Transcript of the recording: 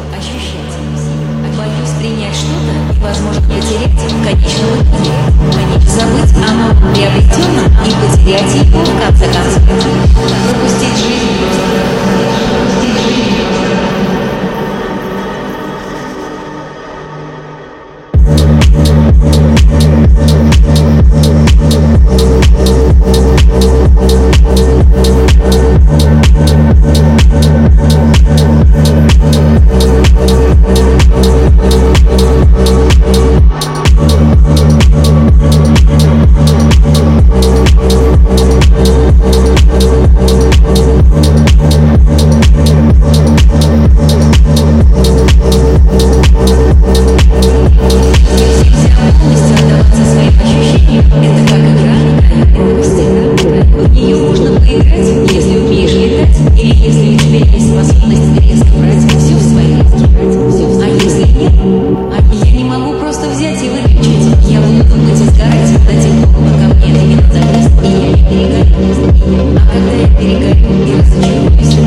ощущать. Боюсь принять что-то и, возможно, потерять в конечном итоге. Забыть о новом приобретенном и потерять его в конце концов. Пропустить жизнь если умеешь летать, или если у тебя есть способность резко брать все в свои руки. А если нет, я не могу просто взять и выключить. Я буду думать и сгорать до тех пор, пока мне это не надоест, и я не перегорю. А когда я перегорю и разочаруюсь,